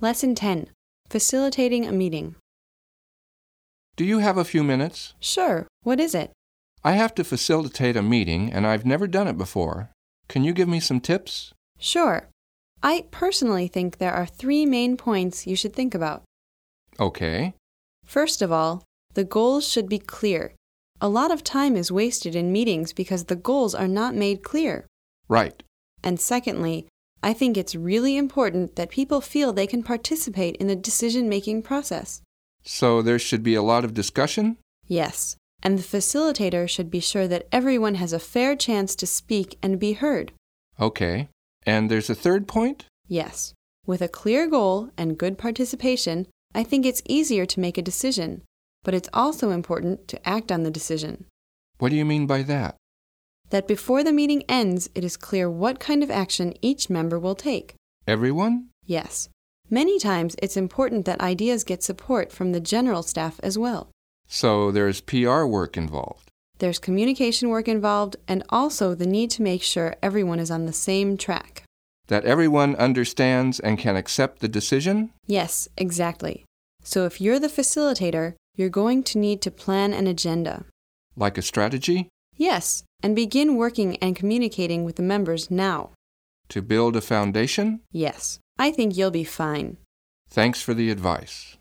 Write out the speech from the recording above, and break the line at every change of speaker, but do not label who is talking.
Lesson 10. Facilitating a meeting.
Do you have a few minutes?
Sure. What is it?
I have to facilitate a meeting, and I've never done it before. Can you give me some tips?
Sure. I personally think there are 3 main points you should think about.
Okay.
First of all, the goals should be clear. A lot of time is wasted in meetings because the goals are not made clear.
Right.
And secondly, I think it's really important that people feel they can participate in the decision-making process.
So there should be a lot of discussion?
Yes, and the facilitator should be sure that everyone has a fair chance to speak and be heard.
Okay. And there's a third point?
Yes. With a clear goal and good participation, I think it's easier to make a decision, but it's also important to act on the decision.
What do you mean by that?
That before the meeting ends, it is clear what kind of action each member will take.
Everyone?
Yes. Many times it's important that ideas get support from the general staff as well.
So there's PR work involved.
There's communication work involved and also the need to make sure everyone is on the same track.
That everyone understands and can accept the decision?
Yes, exactly. So if you're the facilitator, you're going to need to plan an agenda.
Like a strategy?
Yes, and begin working and communicating with the members now.
To build a foundation?
Yes, I think you'll be fine.
Thanks for the advice.